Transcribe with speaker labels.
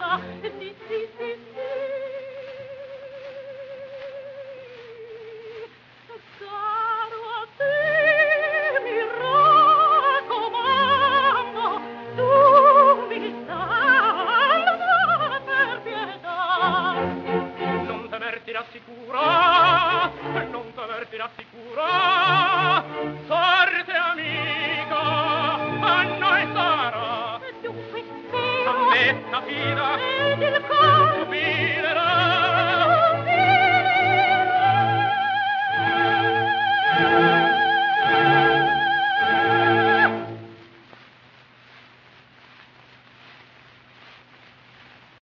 Speaker 1: Sì, sì, sì, sì. Caro a te mi raccomando, tu mi salva per pietà. Non temerti, rassicura, non temerti, rassicura, sorte amica a noi sarà. Dunque spero a me t'affida ed il cor